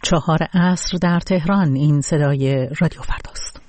4 عصر در تهران. این صدای رادیو فرداست.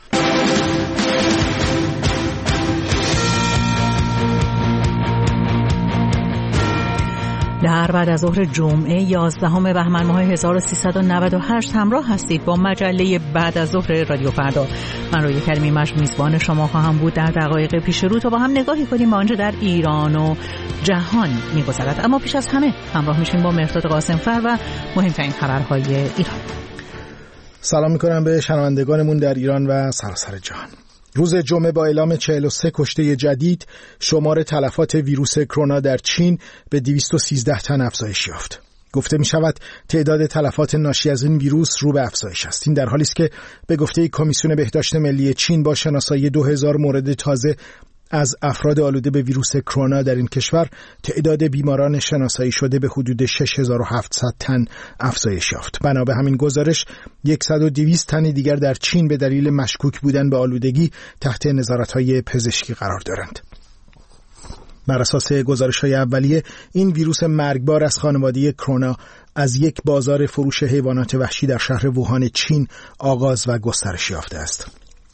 در بعد از ظهر جمعه 11 بهمن ماه 1398 همراه هستید با مجله بعد از ظهر رادیو فردا. من روی کریمی مجد میزبان شما خواهم بود. در دقایق پیش رو تا با هم نگاهی کنیم به آنچه در ایران و جهان می‌گذرد. اما پیش از همه همراه میشیم با مهرداد قاسم‌فر و مهمترین خبرهای ایران. سلام می‌کنم به شنوندگانمون در ایران و سراسر جهان. روز جمعه با اعلام 43 کشته جدید، شمار تلفات ویروس کرونا در چین به 213 تن افزایش یافت. گفته می شود تعداد تلفات ناشی از این ویروس رو به افزایش است. این در حالی است که به گفته کمیسیون بهداشت ملی چین با شناسایی 2000 مورد تازه از افراد آلوده به ویروس کرونا در این کشور، تعداد بیماران شناسایی شده به حدود 6700 تن افزایش یافت. بنا به همین گزارش 100-200 تن دیگر در چین به دلیل مشکوک بودن به آلودگی تحت نظارت‌های پزشکی قرار دارند. بر اساس گزارش‌های اولیه، این ویروس مرگبار از خانواده کرونا از یک بازار فروش حیوانات وحشی در شهر ووهان چین آغاز و گسترش یافته است.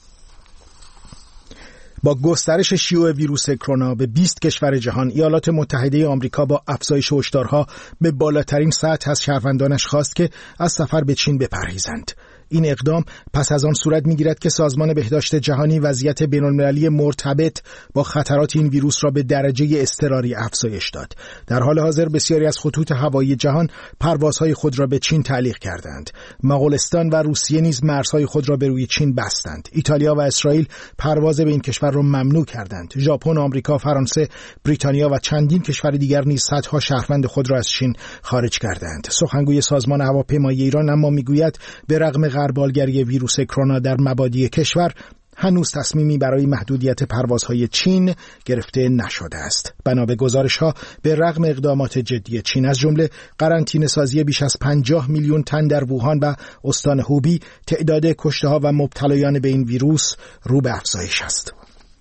با گسترش شیوع ویروس کرونا به 20 کشور جهان، ایالات متحده آمریکا با افزایش هشدارها به بالاترین سطح از شهروندانش خواست که از سفر به چین بپرهیزند. این اقدام پس از آن صورت می‌گیرد که سازمان بهداشت جهانی وضعیت بین‌المللی مرتبط با خطرات این ویروس را به درجه اضطراری افزایش داد. در حال حاضر بسیاری از خطوط هوایی جهان پروازهای خود را به چین تعلیق کردند. مغولستان و روسیه نیز مرزهای خود را به روی چین بستند. ایتالیا و اسرائیل پرواز به این کشور را ممنوع کردند. ژاپن، آمریکا، فرانسه، بریتانیا و چندین کشور دیگر نیز صدها شهروند خود را از چین خارج کردند. سخنگوی سازمان هواپیمایی ایران اما میگوید به رغم غربالگری ویروس کرونا در مبادی کشور، هنوز تصمیمی برای محدودیت پروازهای چین گرفته نشده است. بنا به گزارش‌ها، به رغم اقدامات جدی چین از جمله قرنطینه سازی بیش از 50 میلیون تن در ووهان و استان هوبی، تعداد کشته‌ها و مبتلایان به این ویروس رو به افزایش است.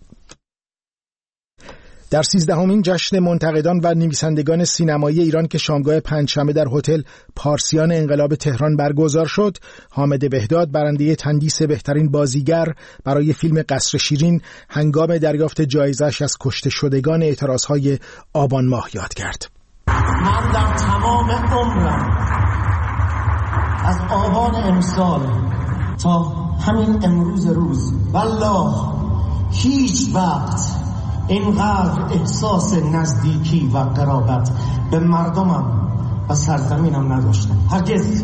در 13مین جشن منتقدان و نویسندگان سینمایی ایران که شامگاه پنجشنبه در هتل پارسیان انقلاب تهران برگزار شد، حامد بهداد برنده تندیس بهترین بازیگر برای فیلم قصر شیرین هنگام دریافت جایزه‌اش از کشته شدگان اعتراضهای آبان ماه یاد کرد. من در تمام عمرم از آبان امسال تا همین امروز روز والله هیچ وقت اینقدر احساس نزدیکی و قرابت به مردمم و سرزمینم نداشتم. هرگز.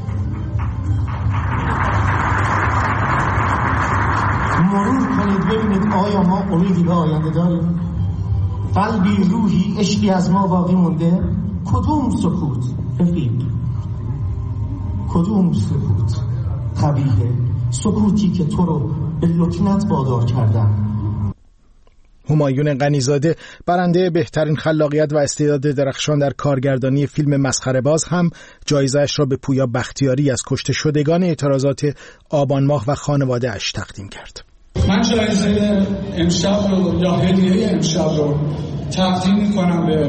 مرور کنید ببینید آیا ما امیدی به آینده داریم؟ قلبی، روحی، عشقی از ما باقی مونده؟ کدوم سکوت رفیق؟ کدوم سکوت قبیحه؟ سکوتی که تو رو به لکنت وادار کردن. همایون غنیزاده برنده بهترین خلاقیت و استعداد درخشان در کارگردانی فیلم مسخره‌باز هم جایزه‌اش را به پویا بختیاری از کشته شدگان اعتراضات آبان ماه و خانواده اش تقدیم کرد. من جایزه امشب رو یا هدیه امشب رو تقدیم می‌کنم به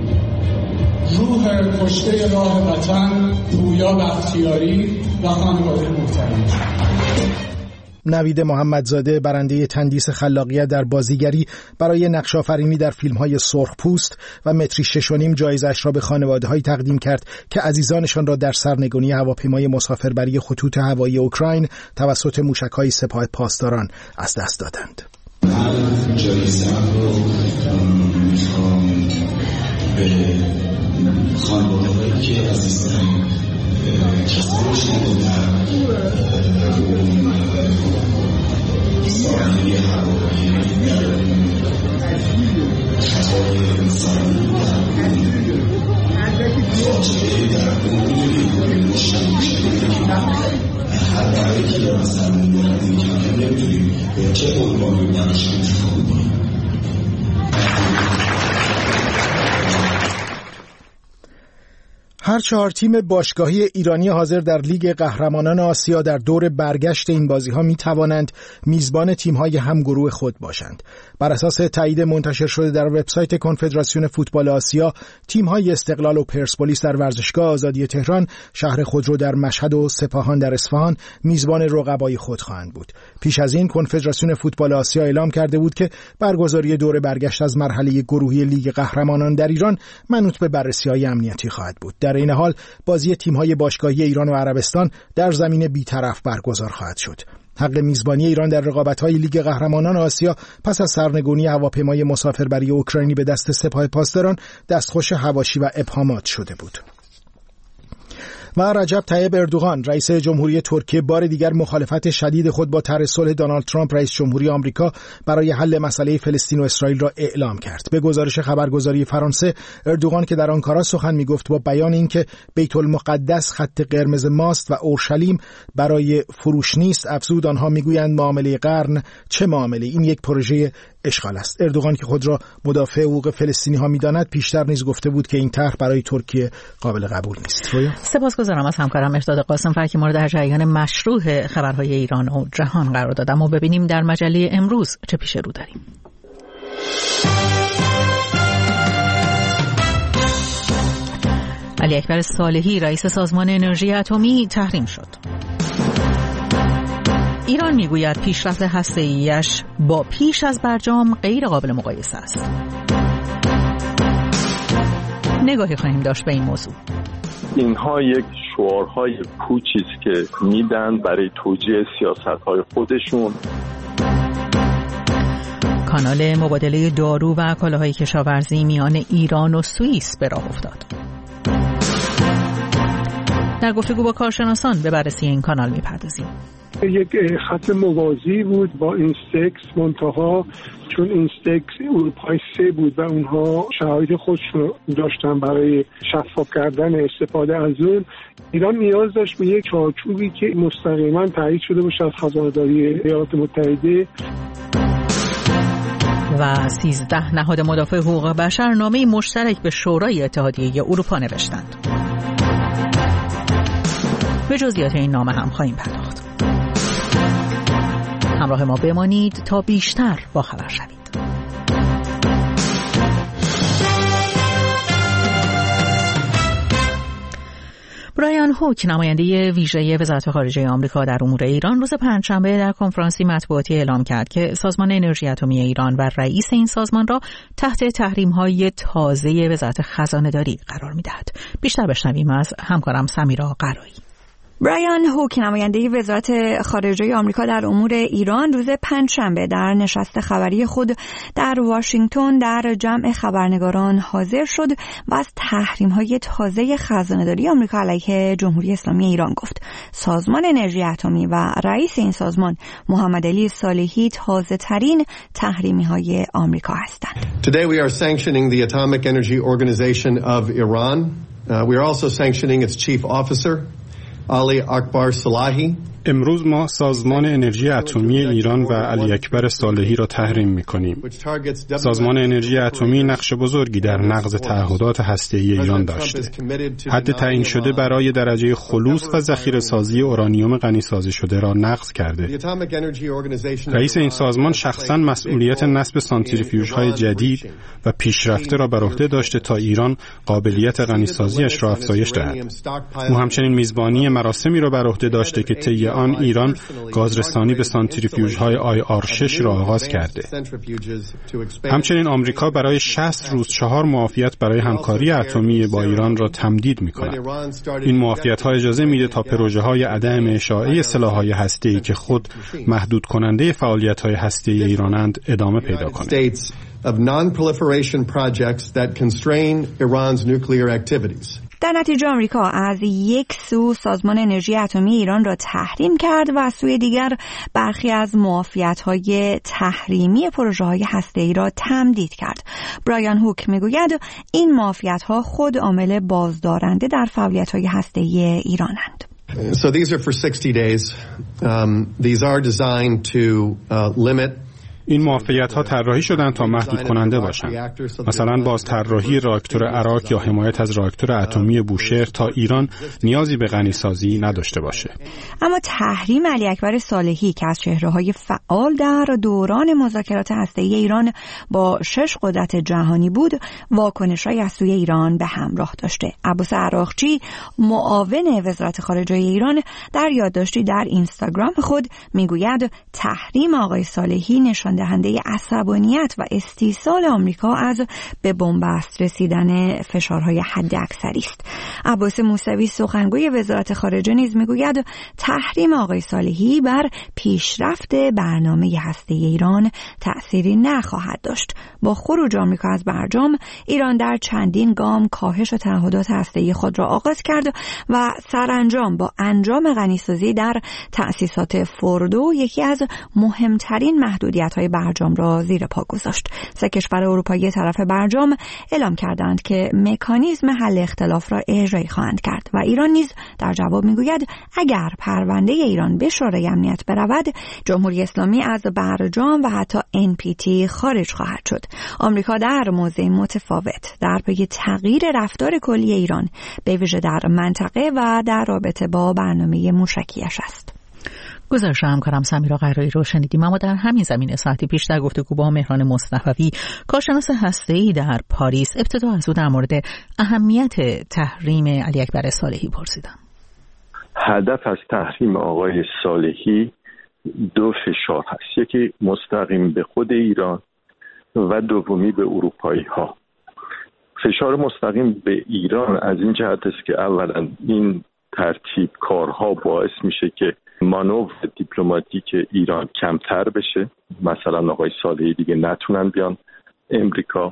روح کشته راه وطن پویا بختیاری و خانواده محترمش. نوید محمدزاده برنده تندیس خلاقیت در بازیگری برای نقش آفرینی در فیلم‌های سرخپوست و متری 6.5 جایزه‌اش را به خانواده‌هایی تقدیم کرد که عزیزانشان را در سرنگونی هواپیمای مسافربری خطوط هوایی اوکراین توسط موشک‌های سپاه پاسداران از دست دادند. جایزه رو می‌خوام به خانواده‌هایی که عزیزترین کسانشون رو در ساحلی هوایی خطای انسانی فاجعه در اون مشکلی که هر برای که مثلا مولدی که نمیدونیم به چه عنوانی برش انتخاب کنیم. هر 4 تیم باشگاهی ایرانی حاضر در لیگ قهرمانان آسیا در دور برگشت این بازی‌ها می‌توانند میزبان تیم‌های همگروه خود باشند. بر اساس تایید منتشر شده در وبسایت کنفدراسیون فوتبال آسیا، تیم‌های استقلال و پرسپولیس در ورزشگاه آزادی تهران، شهر خودرو در مشهد و سپاهان در اصفهان میزبان رقبای خود خواهند بود. پیش از این کنفدراسیون فوتبال آسیا اعلام کرده بود که برگزاری دور برگشت از مرحله گروهی لیگ قهرمانان در ایران منوط به بررسی‌های امنیتی خواهد بود. در این حال بازی تیم‌های باشگاهی ایران و عربستان در زمین بی‌طرف برگزار خواهد شد. حق میزبانی ایران در رقابت‌های لیگ قهرمانان آسیا پس از سرنگونی هواپیمای مسافربری اوکراینی به دست سپاه پاسداران دستخوش حواشی و ابهامات شده بود. و رجب طیب اردوغان رئیس جمهوری ترکیه بار دیگر مخالفت شدید خود با طرح صلح دونالد ترامپ رئیس جمهوری آمریکا برای حل مسئله فلسطین و اسرائیل را اعلام کرد. به گزارش خبرگزاری فرانسه، اردوغان که در آنکارا سخن میگفت با بیان اینکه بیت المقدس خط قرمز ماست و اورشلیم برای فروش نیست، افزود آنها میگویند معامله قرن چه معامله، این یک پروژه اشغال است. اردوغان که خود را مدافع حقوق فلسطینی ها می‌داند پیشتر نیز گفته بود که این طرح برای ترکیه قابل قبول نیست. سپاسگزارم از همکارم مهرداد قاسم‌فر که ما را در جریان مشروع خبرهای ایران و جهان قرار داد. اما ببینیم در مجله امروز چه پیش رو داریم. علی اکبر صالحی رئیس سازمان انرژی اتمی تحریم شد. ایران میگوید پیشرفت هسته‌ایش با پیش از برجام غیر قابل مقایسه است. نگاهی خواهیم داشت به این موضوع. اینها یک شعارهای پوچی است که میدن برای توجیه سیاست‌های خودشون. کانال مبادله دارو و کالاهای کشاورزی میان ایران و سوئیس به راه افتاد. در گفتگو با کارشناسان به بررسی این کانال میپردازیم. یک خط موازی بود با اینستکس، منتها چون اینستکس اروپای 3 بود و اونها شرایط خودشون داشتن برای شفاف کردن استفاده از اون، ایران نیاز داشت به یک چارچوبی که مستقیما تایید شده باشه از خزانه‌داری ایالات متحده. و 13 نهاد مدافع حقوق بشر نامه‌ای مشترک به شورای اتحادیه اروپا نوشتند. به جزئیات این نامه هم خواهیم پرداخت. همراه ما بمانید تا بیشتر با خبر شوید. برایان هوک نماینده ویژه وزارت خارجه آمریکا در امور ایران روز پنجشنبه در کنفرانسی مطبوعاتی اعلام کرد که سازمان انرژی اتمی ایران و رئیس این سازمان را تحت تحریم‌های تازه وزارت خزانه‌داری قرار می‌دهد. بیشتر بشنویم از همکارم سمیرا قرایی. برایان هوک نماینده وزارت خارجه آمریکا در امور ایران روز پنجشنبه در نشست خبری خود در واشنگتن در جمع خبرنگاران حاضر شد و از تحریم‌های تازه خزانه‌داری آمریکا علیه جمهوری اسلامی ایران گفت. سازمان انرژی اتمی و رئیس این سازمان محمد علی صالحی تازه‌ترین تحریم‌های آمریکا هستند. Today we are sanctioning the Atomic Energy Organization of Iran. We are also sanctioning its chief officer Ali Akbar Salahi. امروز ما سازمان انرژی اتمی ایران و علی اکبر صالحی را تحریم می‌کنیم. سازمان انرژی اتمی نقش بزرگی در نقض تعهدات هسته‌ای ایران داشته. حد تعیین شده برای درجه خلوص و ذخیره‌سازی اورانیوم غنی‌سازی شده را نقض کرده. رئیس این سازمان شخصاً مسئولیت نصب سانتریفیوژهای جدید و پیشرفته را بر عهده داشته تا ایران قابلیت غنی‌سازیش را افزایش دهد. او همچنین میزبانی مراسمی را بر عهده داشته که طی آن ایران گازرسانی به سانتریفیوژهای IR6 را آغاز کرده. همچنین آمریکا برای 60 روز 4 معافیت برای همکاری اتمی با ایران را تمدید می‌کند. این معافیت‌ها اجازه میده تا پروژه‌های عدم اشاعه سلاح‌های هسته‌ای که خود محدود کننده فعالیت‌های هسته‌ای ایرانند ادامه پیدا کند. در نتیجه آمریکا از یک سو سازمان انرژی اتمی ایران را تحریم کرد و از سوی دیگر برخی از معافیت‌های تحریمی پروژه‌های هسته‌ای را تمدید کرد. برایان هوک میگوید این معافیت‌ها خود عامل بازدارنده در فعالیت‌های هسته‌ای ایرانند. So these are for 60 days. These are designed to limit این موفقیت‌ها طراحی شدن تا محدود کننده باشند. مثلا باز طراحی راکتور عراق یا حمایت از راکتور اتمی بوشهر تا ایران نیازی به غنیسازی نداشته باشه. اما تحریم علی اکبر صالحی که از چهره‌های فعال در دوران مذاکرات هسته‌ای ایران با 6 قدرت جهانی بود، واکنش‌هایی از سوی ایران به همراه داشته. عباس عراقچی، معاون وزارت خارجه ایران، در یادداشتی در اینستاگرام خود میگوید تحریم آقای صالحی نشان دهنده عصبانیت و استیصال آمریکا از به بنبست رسیدن فشارهای حداکثری است. عباس موسوی، سخنگوی وزارت خارجه، نیز میگوید تحریم آقای صالحی بر پیشرفت برنامه هسته‌ای ایران تأثیری نخواهد داشت. با خروج آمریکا از برجام، ایران در چندین گام کاهش تعهدات هسته‌ای خود را آغاز کرد و سرانجام با انجام غنیسازی در تأسیسات فوردو یکی از مهمترین محدودیت‌های برجام را زیر پا گذاشت. 3 کشور اروپایی طرف برجام اعلام کردند که مکانیزم حل اختلاف را اجرایی خواهند کرد و ایران نیز در جواب میگوید اگر پرونده ایران به شورای امنیت برود، جمهوری اسلامی از برجام و حتی NPT خارج خواهد شد. آمریکا در موضع متفاوت در پی تغییر رفتار کلی ایران، به ویژه در منطقه و در رابطه با برنامه موشکیش است. گزارش همکارم سمیرا قرایی رو شنیدیم. اما در همین زمینه ساعتی پیش در گفتگو با مهران مصطفی، کارشناس هسته‌ای در پاریس، ابتدا از او در مورد اهمیت تحریم علی اکبر صالحی پرسیدم. هدف از تحریم آقای صالحی 2 فشار هست، یکی مستقیم به خود ایران و دومی به اروپایی ها. فشار مستقیم به ایران از این جهت است که اولا این ترتیب کارها باعث میشه که مانور دیپلماتیک ایران کمتر بشه، مثلا آقای صالحی دیگه نتونن بیان امریکا،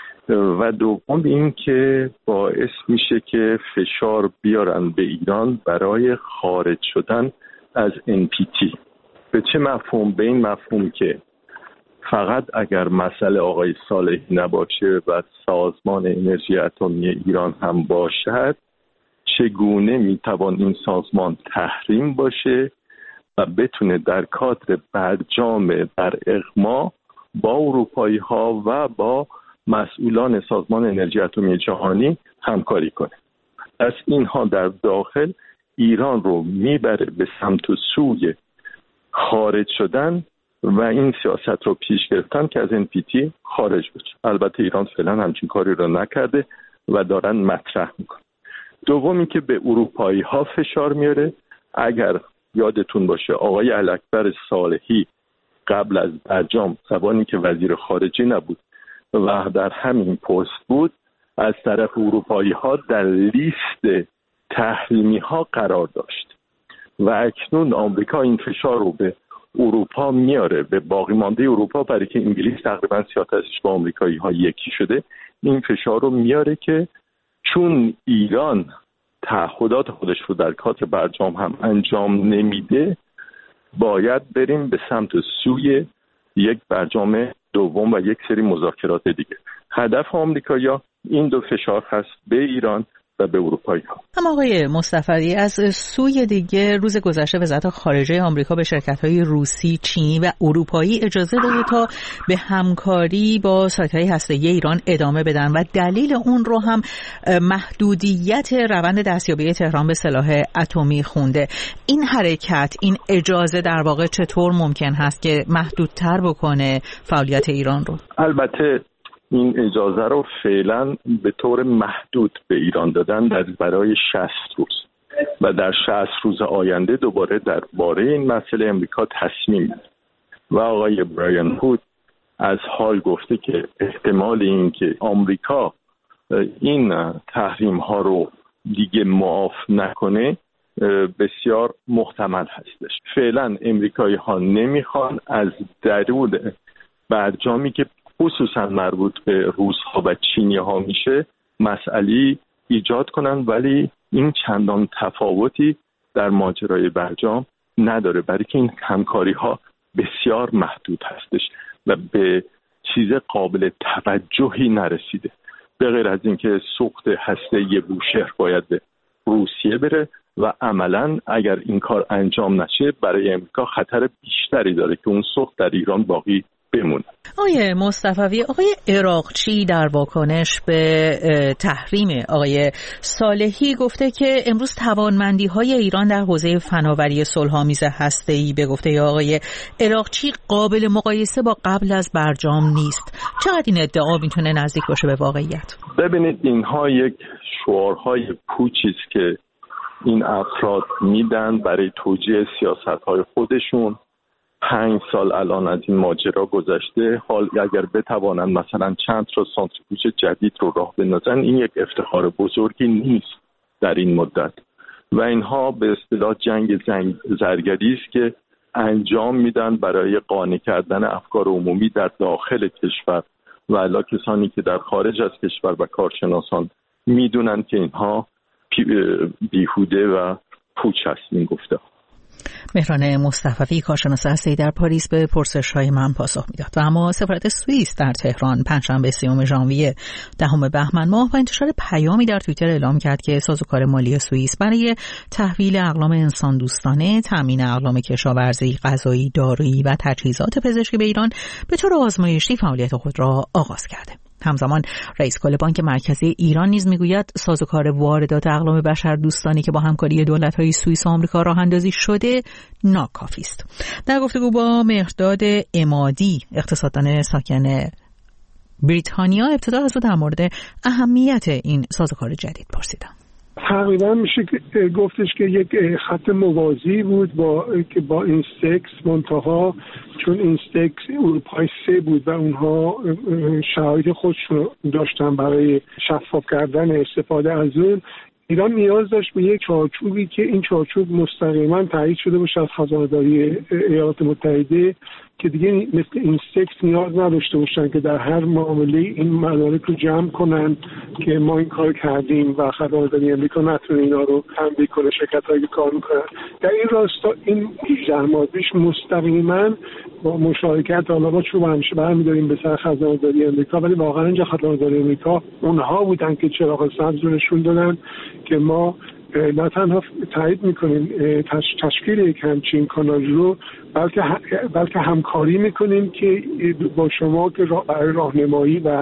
و دوم این که باعث میشه که فشار بیارن به ایران برای خارج شدن از NPT. به چه مفهوم؟ به این مفهوم که فقط اگر مسئله آقای صالحی نباشه و سازمان انرژی اتمی ایران هم باشد، چگونه میتوان این سازمان تحریم باشه و بتونه در کادر برجام بر اغما با اروپایی ها و با مسئولان سازمان انرژی اتمی جهانی همکاری کنه. از اینها در داخل ایران رو میبره به سمت و سوی خارج شدن و این سیاست رو پیش گرفتن که از NPT خارج بشه. البته ایران فعلا همچین کاری رو نکرده و دارن مطرح میکنن. دومی که به اروپایی ها فشار میاره، اگر یادتون باشه آقای علی اکبر صالحی قبل از برجام، زمانی که وزیر خارجه نبود و در همین پست بود، از طرف اروپایی ها در لیست تحریمی ها قرار داشت و اکنون آمریکا این فشار رو به اروپا میاره، به باقی مانده اروپا، برای که انگلیس تقریبا سیاستش با آمریکایی ها یکی شده. این فشار رو میاره که چون ایران تعهدات خودش رو در کادر برجام هم انجام نمیده، باید بریم به سمت سوی یک برجام دوم و یک سری مذاکرات دیگه. هدف آمریکایی‌ها این 2 فشار هست، به ایران و به اروپایی ها. اما آقای مصطفی، از سوی دیگه روز گذشته وزارت خارجه آمریکا به شرکت‌های روسی، چینی و اروپایی اجازه داده تا به همکاری با سایت‌های هسته‌ای ایران ادامه بدن و دلیل اون رو هم محدودیت روند دستیابی تهران به سلاح اتمی خونده. این حرکت، این اجازه در واقع چطور ممکن هست که محدودتر بکنه فعالیت ایران رو؟ البته این اجازه رو فعلا به طور محدود به ایران دادن برای 60 روز و در 60 روز آینده دوباره درباره این مسئله امریکا تصمیم می‌گیره و آقای برایان هود از حال گفته که احتمال این که آمریکا این تحریم ها رو دیگه معاف نکنه بسیار محتمل هستش. فعلا امریکایی ها نمیخوان از درون برجامی که خصوصا مربوط به روس‌ها و چینی‌ها میشه مسئله ایجاد کنن، ولی این چندان تفاوتی در ماجرای برجام نداره، برای که این همکاری‌ها بسیار محدود هستش و به چیز قابل توجهی نرسیده، به غیر از اینکه سوخت هسته‌ای بوشهر باید به روسیه بره و عملاً اگر این کار انجام نشه برای امریکا خطر بیشتری داره که اون سوخت در ایران باقی بمونه. آقای مصطفوی، آقای عراقچی در واکنش به تحریم آقای صالحی گفته که امروز توانمندی‌های ایران در حوزه فناوری صلح‌آمیز هسته‌ای به گفته آقای عراقچی قابل مقایسه با قبل از برجام نیست. چقدر این ادعا میتونه نزدیک باشه به واقعیت؟ ببینید اینها یک شعارهای پوچی است که این افراد میدن برای توجیه سیاست‌های خودشون. 5 سال الان از این ماجرا گذشته. حال اگر بتوانند مثلا چند تا سانتریفیوژ جدید رو راه بندازن، این یک افتخار بزرگی نیست در این مدت و اینها به اصطلاح جنگ زرگری است که انجام میدن برای قانع کردن افکار عمومی در داخل کشور و الا کسانی که در خارج از کشور و کارشناسان میدونن که اینها بیهوده و پوچ هست این گفته. مهران مصطفوی، کارشناس هسته‌ای در پاریس، به پرسش‌های من پاسخ میداد. و اما سفارت سوئیس در تهران پنجشنبه 30 ژانویه 10 بهمن ماه با انتشار پیامی در توییتر اعلام کرد که سازوکار مالی سوئیس برای تحویل اقلام انسان دوستانه، تامین اقلام کشاورزی، غذایی، دارویی و تجهیزات پزشکی به ایران به طور آزمایشی فعالیت خود را آغاز کرده. همزمان رئیس کل بانک مرکزی ایران نیز میگوید سازوکار واردات اقلام بشردوستانه که با همکاری دولت‌های سوئیس و آمریکا راه‌اندازی شده ناکافی است. در گفتگو با مهرداد عمادی، اقتصاددان ساکن بریتانیا، ابتدا از او در مورد اهمیت این سازوکار جدید پرسیدم. تقریبا میشه گفتش که یک خط موازی بود با اینستکس، منتها چون اینستکس اروپای 3 بود و اونها شرایط خودشون داشتن برای شفاف کردن استفاده از اون، ایران نیاز داشت به یک چارچوبی که این چارچوب مستقیما تایید شده باشه از خزانه‌داری ایالات متحده که دیگه مثل اینستکس نیاز نداشته باشن که در هر معامله این مدارک رو جمع کنن که ما این کار کردیم و خزانه‌داری امریکا نتونه اینا رو تنبیه کنه شرکت‌هایی که کار میکنن. در این راستا این 18 ماه پیش مستقیما با مشارکت، حالا با چوب همیشه برمی‌داریم به سر خزانه‌داری امریکا، ولی واقعا اینجا خزانه‌داری امریکا اونها بودن که چراغ سبز رو نشون دادن که ما نه تنها تایید میکنیم تشکیل یک همچین کانال رو، بلکه همکاری میکنیم که با شما که برای راهنمایی و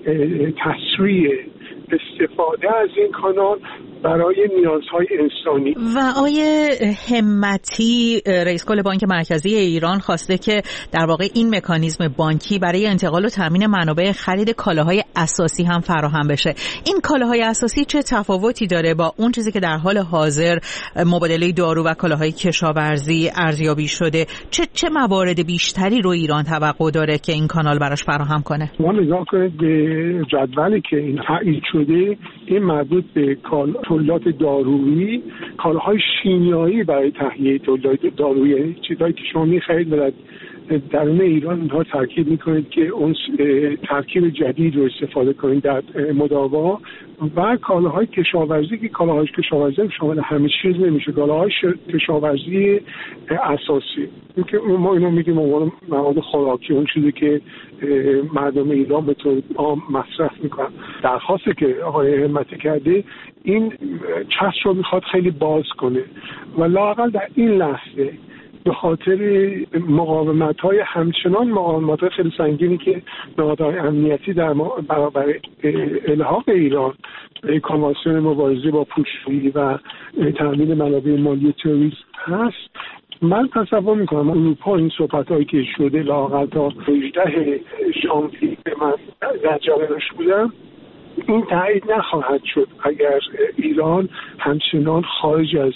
تسریع استفاده از این کانال برای نیازهای انسانی. و آقای همتی، رئیس کل بانک مرکزی ایران، خواسته که در واقع این مکانیزم بانکی برای انتقال و تامین منابع خرید کالاهای اساسی هم فراهم بشه. این کالاهای اساسی چه تفاوتی داره با اون چیزی که در حال حاضر مبادله دارو و کالاهای کشاورزی ارزیابی شده؟ چه موارد بیشتری رو ایران توقع داره که این کانال براش فراهم کنه؟ ما نگاه کنید به جدولی که این تایید شده، این مربوط به تولیدات دارویی، کالاهای شیمیایی برای تهیه تولیدات دارویی، چیزایی که شما می‌خرید و درون ایران اینها ترکیب می‌کنید که اون ترکیب جدید رو استفاده کنید در مداوا، و کالاهای کشاورزی که کالاهای کشاورزی شامل همه چیز نمیشه، کالاهای کشاورزی اساسی که ما اینو میگیم عنوان مواد خوراکی، اون چیزی که مردم ایران به طور عام مصرف میکنن. درخواستی که آقای همتی کرده این چسب رو میخواد خیلی باز کنه و لااقل در این لحظه به خاطر مقاومت‌های همچنان مقاومت‌های خیلی سنگینی که نهادهای امنیتی در برابر الحاق ایران به کنوانسیون مبارزه با پوشی و تامین منابع مالی تروریسم هست، من تصور میکنم اروپا این صحبت‌هایی که شده لااقل تا 18 ژانویه من در جریانش بودم، این تایید نخواهد شد اگر ایران همچنان خارج از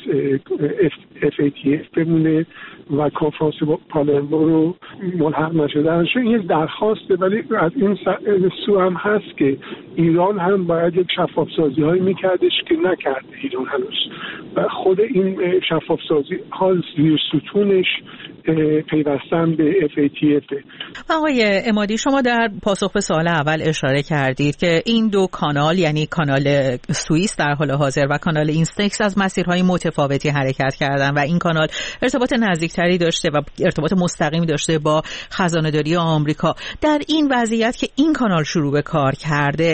FATF بمونه و کنفرانس پالرمو رو ملحق نشده. این یک درخواسته، ولی از این سو هم هست که ایران هم باید یک شفاف‌سازی هایی میکردش که نکرده ایران هنوز، و خود این شفاف‌سازی ها زیر ستونش پیوستن به FATF. آقای عمادی، شما در پاسخ به سوال اول اشاره کردید که این دو کانال، یعنی کانال سوئیس در حال حاضر و کانال اینستکس، از مسیرهای متفاوتی حرکت کردن و این کانال ارتباط نزدیکتری داشته و ارتباط مستقیمی داشته با خزانه‌داری آمریکا. در این وضعیت که این کانال شروع به کار کرده،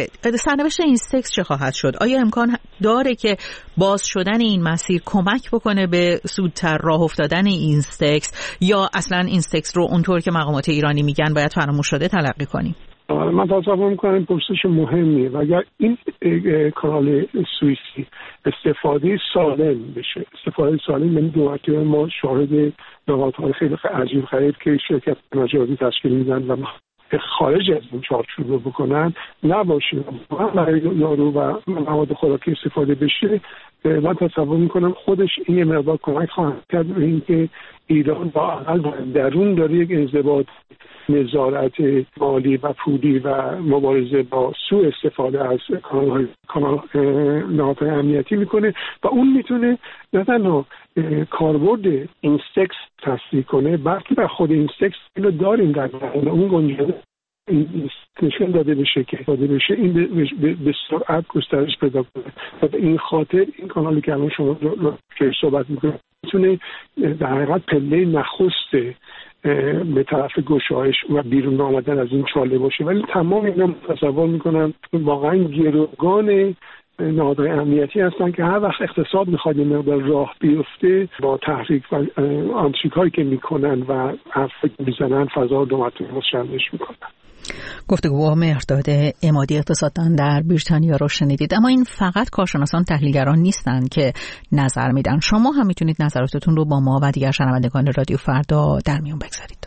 سرنوشت این سکس چه خواهد شد؟ آیا امکان داره که باز شدن این مسیر کمک بکنه به زودتر راه افتادن این سکس، یا اصلا این سکس رو اونطور که مقامات ایرانی میگن باید فراموش شده تلقی کنیم؟ من تصور میکنم این پرسش مهمیه و اگر این کانال سوئیسی استفاده سالم بشه، استفاده سالم یعنی دو مرتبه ما شاهد نهادهای خیلی عجیب غریب که شرکت مجازی تشکیل میدن و خارج از این چارچوب رو بکنن نباشه برای یارو و مواد خوراکی استفاده بشه، من تصور میکنم خودش این یه مقدار کمک خواهد کرد به اینکه ایران با اقل درون داره یک انضباط نظارت مالی و پولی و مبارزه با سوء استفاده از نهادهای امنیتی میکنه و اون میتونه نه تنها کاربرد این سکس تصدیق کنه بلکه بر خود این سکس اینو داریم در اون گنجانه نشون داده بشه که این به سرعت گسترش پیدا کنه و به این خاطر این کانالی که الان شما که صحبت میکنه میتونه در حقیقت پله نخست به طرف گشایش و بیرون آمدن از این چاله باشه، ولی تمام اینا تصور میکنم واقعا گروگان نهادهای امنیتی هستن که هر وقت اقتصاد میخواد یه مقدار راه بیفته با تحریک و آنتریک هایی که میکنن و حرفی که میزنن فضا رو دومتون مشوش میکنن. گفتگو با مهرداد عمادی اقتصاددان در بریتانیا رو شنیدید. اما این فقط کارشناسان تحلیلگران نیستن که نظر میدن، شما هم میتونید نظراتتون رو با ما و دیگر شنوندگان رادیو فردا در میون بگذارید.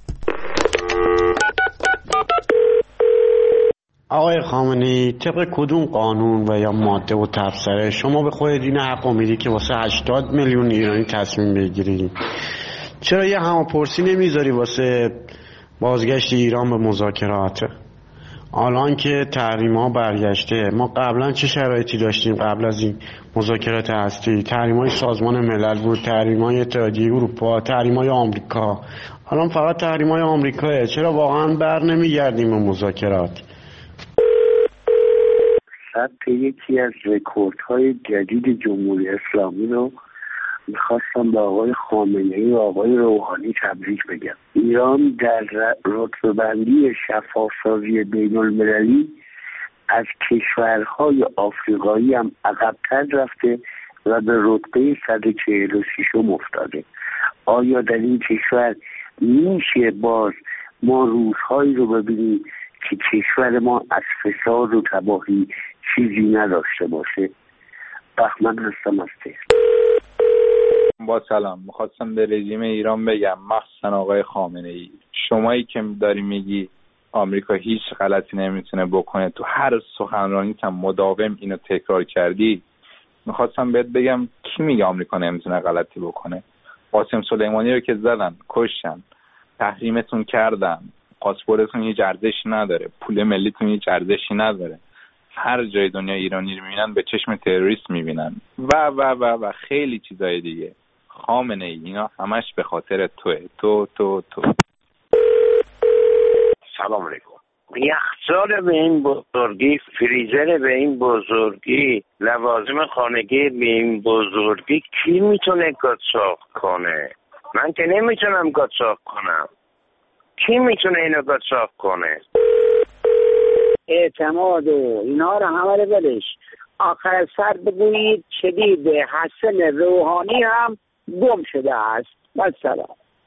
آقای خامنه‌ای، طبق کدوم قانون و یا ماده و تبصره شما به خودت این حق میدی که واسه 80 میلیون ایرانی تصمیم بگیری؟ چرا یه هماپرسی نمیذاری واسه بازگشت ایران به مذاکرات؟ الان که تحریم‌ها برگشته، ما قبلا چه شرایطی داشتیم قبل از این مذاکرات هستی؟ تحریم‌های سازمان ملل بود، تحریم‌های اتحادیه اروپا، تحریم‌های آمریکا. الان فقط تحریم‌های آمریکاه. چرا واقعا بر نمیگردیم به مذاکرات؟ ثبت یکی از رکوردهای جدید جمهوری اسلامی رو میخواستم به آقای خامنه‌ای و آقای روحانی تبریک بگم. ایران در رتبه بندی شفافسازی بین المللی از کشورهای آفریقایی هم عقب‌تر رفته و به رتبه 146 افتاده. آیا در این کشور میشه باز ما روزهایی رو ببینیم که کشور ما از فساد و تباهی چیزی نداشته باشه؟ بهمن هستم از تهران. با سلام، میخواستم به رژیم ایران بگم، مخصوصا آقای خامنه‌ای، شمایی که داری میگی آمریکا هیچ غلطی نمیتونه بکنه، تو هر سخنرانیت هم مداوم اینو تکرار کردی. میخواستم بهت بگم کی میگه آمریکا نمیتونه غلطی بکنه؟ قاسم سلیمانی رو که زدن، کشتن، تحریمتون کردن، پاسپورتتون هیچ ارزشی نداره، پول ملیتون هیچ ارزشی نداره، هر جای دنیا ایرانی رو میبینن به چشم تروریست میبینن و خیلی چیزای دیگه. خامنه‌ای اینا همش به خاطر توه. تو سلام علیکم. یخچال به این بزرگی، فریزر به این بزرگی، لوازم خانگی به این بزرگی کی میتونه قاچاق کنه؟ من که نمیتونم قاچاق کنم. کی میتونه اینو قاچاق کنه؟ اعتماد و اینا رو همه رو بدش. آخر سر بگویید شدید حسن روحانی هم گم شده است. مثلا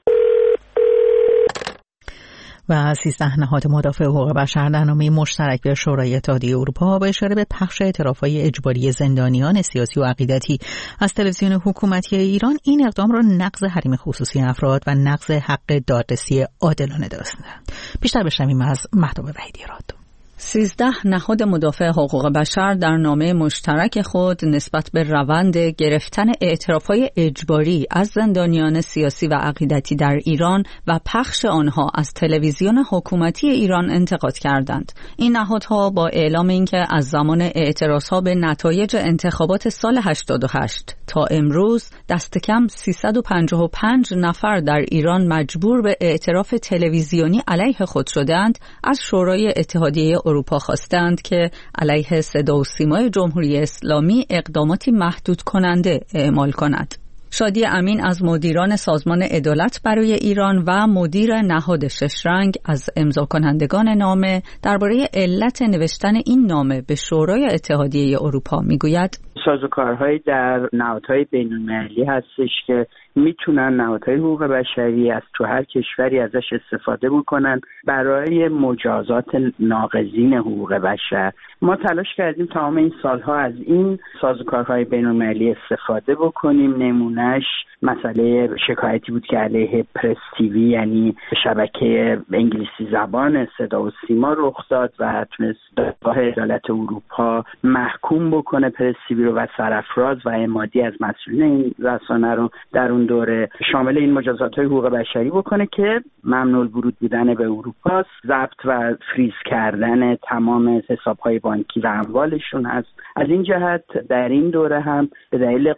و 13 نهاد مدافع حقوق بشر در نامه مشترک به شورای اتحادیه اروپا با اشاره به پخش اعتراف‌های اجباری زندانیان سیاسی و عقیدتی از تلویزیون حکومتی ایران این اقدام را نقض حریم خصوصی افراد و نقض حق دادرسی عادلانه دانستند. بیشتر بشنویم از مهتاب وحیدی راد. 13 نهاد مدافع حقوق بشر در نامه مشترک خود نسبت به روند گرفتن اعتراف‌های اجباری از زندانیان سیاسی و عقیدتی در ایران و پخش آنها از تلویزیون حکومتی ایران انتقاد کردند. این نهادها با اعلام اینکه از زمان اعتراضها به نتایج انتخابات سال 88 تا امروز دست کم 355 نفر در ایران مجبور به اعتراف تلویزیونی علیه خود شدند، از شورای اتحادیه اروپا خواستند که علیه صدا و سیمای جمهوری اسلامی اقداماتی محدود کننده اعمال کند. شادی امین از مدیران سازمان عدالت برای ایران و مدیر نهاد ششرنگ از امضا کنندگان نامه درباره علت نوشتن این نامه به شورای اتحادیه اروپا میگوید: سازوکارهایی در نهادهای بین‌المللی هستش که میتونن نهادهای حقوق بشری از تو هر کشوری ازش استفاده بکنن برای مجازات ناقضین حقوق بشر. ما تلاش کردیم تمام این سالها از این سازوکارهای بین‌المللی استفاده بکنیم. نمونهش مسئله شکایتی بود که علیه پرس تیوی، یعنی شبکه انگلیسی زبان صدا و سیما، رخ داد و تونست دادگاه عدالت اروپا محکوم بکنه پرس تیوی رو و سرافراز و اعمادی از مسئولین این رسانه رو در اون دوره شامل این مجازات‌های حقوق بشری بکنه که ممنوع الورود بودن به اروپا، ضبط و فریز کردن تمام حساب‌های بانکی و اموالشون هست. از این جهت در این دوره هم به دلیل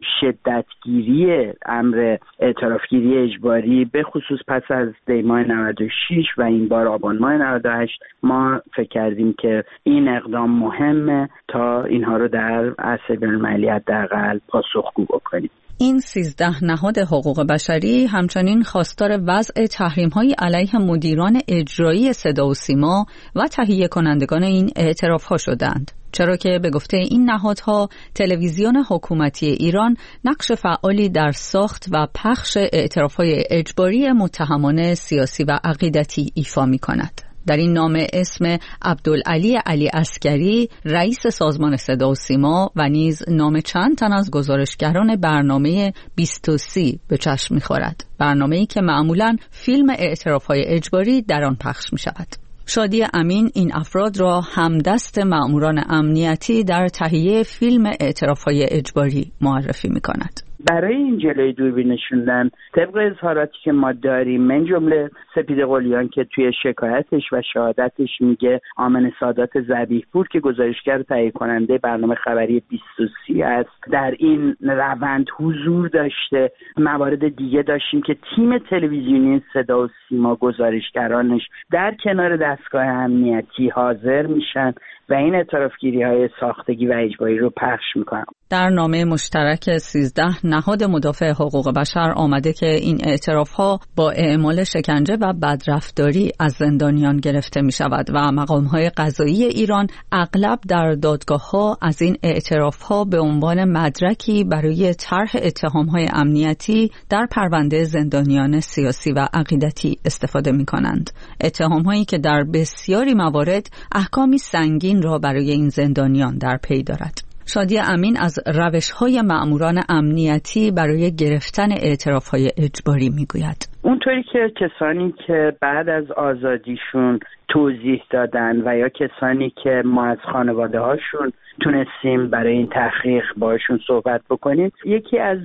شدتگیری امر اعترافگیری اجباری به خصوص پس از دی ماه 96 و این بار آبان ماه 98 ما فکر کردیم که این اقدام مهمه تا اینها رو در عرصه بین‌المللی حداقل پاسخگو بکنیم. این 13 نهاد حقوق بشری همچنین خواستار وضع تحریم‌های علیه مدیران اجرایی صدا و سیما و تهیه کنندگان این اعتراف‌ها شدند، چرا که به گفته این نهادها تلویزیون حکومتی ایران نقش فعالی در ساخت و پخش اعتراف‌های اجباری متهمان سیاسی و عقیدتی ایفا می‌کند. در این نامه اسم عبدالعلی علی عسکری رئیس سازمان صدا و سیما و نیز نام چند تن از گزارشگران برنامه 2030 به چشم می‌خورد، برنامه‌ای که معمولاً فیلم اعتراف‌های اجباری در آن پخش می‌شود. شادی امین این افراد را همدست مأموران امنیتی در تهیه فیلم اعتراف‌های اجباری معرفی می‌کند. برای این جلوی دوربین نشوندن طبق اظهاراتی که ما داریم، من جمله سپید قلیان که توی شکایتش و شهادتش میگه آمن سادات ذبیح‌پور که گزارشگر تهیه کننده برنامه خبری 2030 است، در این روند حضور داشته. موارد دیگه داشتیم که تیم تلویزیونی صدا و سیما گزارشگرانش در کنار دستگاه امنیتی حاضر میشن و این اعترافگیری‌های ساختگی و اجباری رو پخش میکنن. در نامه مشترک 13 نهاد مدافع حقوق بشر آمده که این اعتراف‌ها با اعمال شکنجه و بدرفتاری از زندانیان گرفته می‌شود و مقام‌های قضایی ایران اغلب در دادگاه‌ها از این اعتراف‌ها به عنوان مدرکی برای طرح اتهام‌های امنیتی در پرونده زندانیان سیاسی و عقیدتی استفاده می‌کنند. اتهام‌هایی که در بسیاری موارد احکامی سنگین را برای این زندانیان در پی دارد. شادی امین از روش‌های مأموران امنیتی برای گرفتن اعتراف‌های اجباری میگوید. اونطوری که کسانی که بعد از آزادیشون توضیح دادن و یا کسانی که ما از خانواده هاشون تونستیم برای این تحقیق باشون صحبت بکنیم، یکی از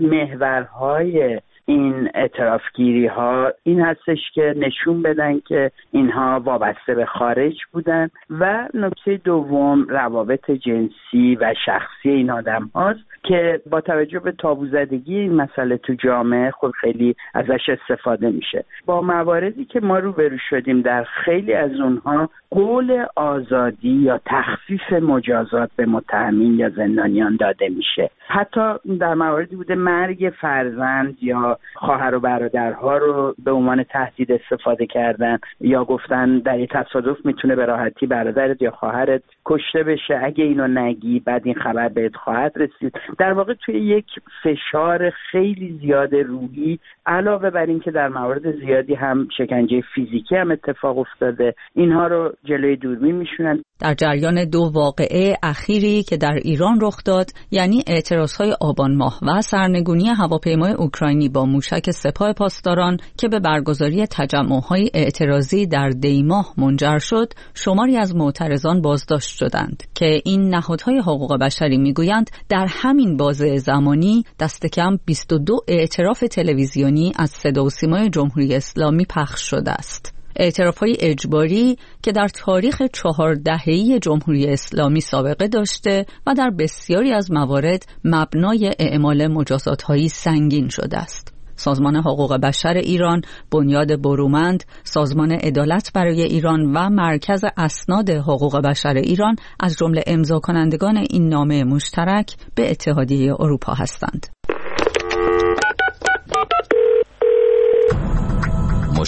محورهای این اعترافگیری ها این هستش که نشون بدن که اینها وابسته به خارج بودن و نکته دوم روابط جنسی و شخصی این آدم هاست که با توجه به تابوزدگی این مسئله تو جامعه خب خیلی ازش استفاده میشه. با مواردی که ما روبرو شدیم در خیلی از اونها قول آزادی یا تخفیف مجازات به متهمین یا زندانیان داده میشه. حتی در مواردی بوده مرگ فرزند یا خواهر و برادرها رو به عنوان تهدید استفاده کردن یا گفتن در یه تصادف میتونه به راحتی برادرت یا خواهرت کشته بشه، اگه اینو نگی بعد این خبر بهت خواهد رسید. در واقع توی یک فشار خیلی زیاد روحی، علاوه بر این که در موارد زیادی هم شکنجه فیزیکی هم اتفاق افتاده، اینها رو جلوی دوربین میشونن. در جریان 2 واقعه اخیری که در ایران رخ داد، یعنی اعتراضهای آبان ماه و سرنگونی هواپیمای اوکراینی با موشک سپاه پاسداران که به برگزاری تجمع‌های اعتراضی در دی ماه منجر شد، شماری از معترضان بازداشت شدند که این نهادهای حقوق بشری میگویند در همین بازه زمانی دست کم 22 اعتراف تلویزیونی از صدا و سیمای جمهوری اسلامی پخش شده است. اعتراف‌های اجباری که در تاریخ 4 دهه‌ای جمهوری اسلامی سابقه داشته و در بسیاری از موارد مبنای اعمال مجازات‌های سنگین شده است. سازمان حقوق بشر ایران، بنیاد برومند، سازمان عدالت برای ایران و مرکز اسناد حقوق بشر ایران از جمله امضا کنندگان این نامه مشترک به اتحادیه اروپا هستند.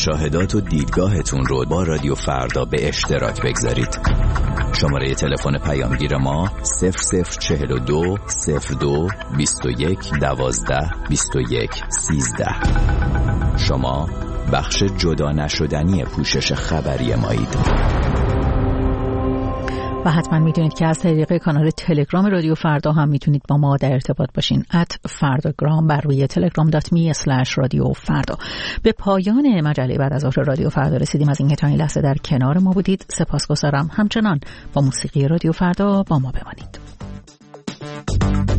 مشاهدات و دیدگاهتون رو با رادیو فردا به اشتراک بگذارید. شماره تلفن پیامگیر ما 0042 02 21 12 21 13. شما بخش جدا نشدنی پوشش خبری مایید. و حتما میدونید که از طریق کانال تلگرام رادیو فردا هم میتونید با ما در ارتباط باشین. @فرdagram بر روی telegram.me/رادیو فردا. به پایان مجله بعد از ظهر رادیو فردا رسیدیم. از اینکه تا این لحظه در کنار ما بودید سپاسگزارم. همچنان با موسیقی رادیو فردا با ما بمانید.